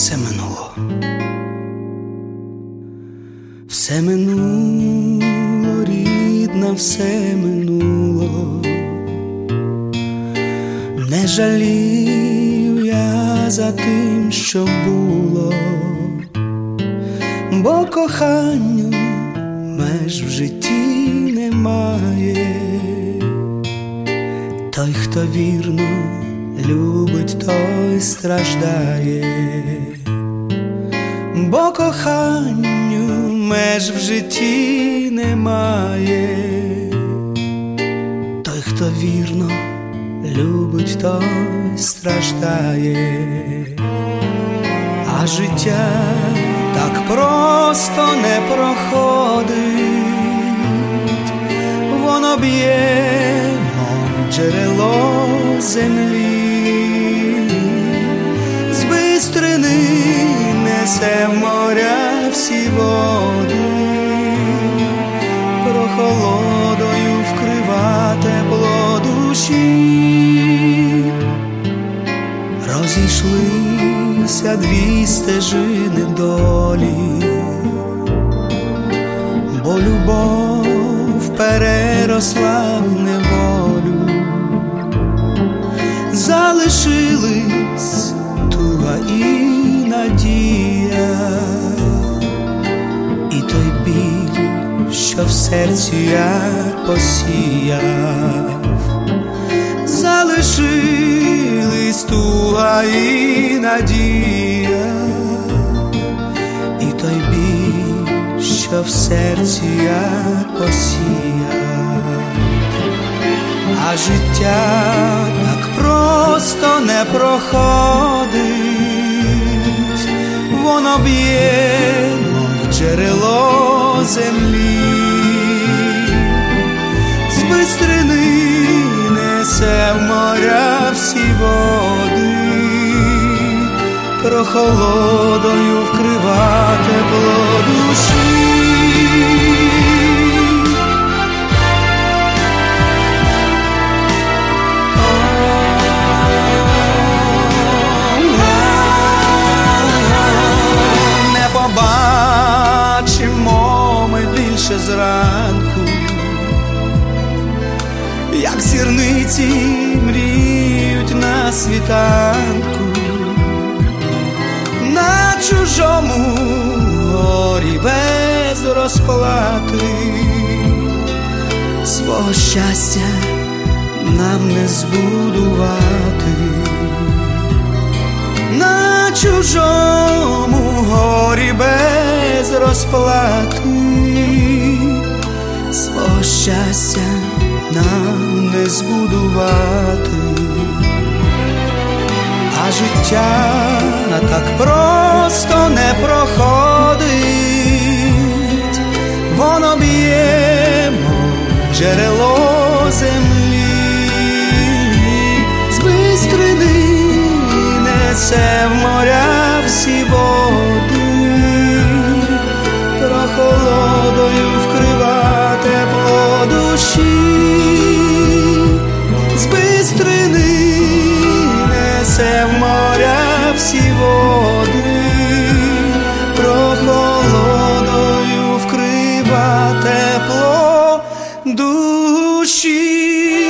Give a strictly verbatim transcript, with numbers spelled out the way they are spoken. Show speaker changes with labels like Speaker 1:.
Speaker 1: все минуло. Все минуло, рідна, все минуло. Не жалію я за тим, що було, бо коханню меж в житті немає. Той, хто вірно любить, той страждає, бо коханню меж в житті немає. Той, хто вірно любить, той страждає. А життя так просто не проходить, воно б'є, мов джерело землі, з бистрини несе в моря всі води, прохолодою вкрива тепло душі. Розійшлися дві стежини долі, бо любов переросла в неволю. Залишились туга і надія, і той біль, що в серці я посіяв. Залишились туга і надія, і той біль, що в серці я посіяв. А життя так просто не проходить, воно б'є, мов джерело землі, з бистрини несе в моря всі води, прохолодою вкрива тепло душі. Не побачимо ми більше зранку, як зірниці мріють на світанку, на чужому горі без розплати. Свого щастя нам не збудувати, на чужому горі без розплати. Свого щастя нам не збудувати. А життя так просто не проходить, воно б'є, мов джерело землі, з бистрини несе в моря всі води, прохолодою вкрива тепло душі. З бистрини несе в моря всі води, прохолодою вкрива тепло душі.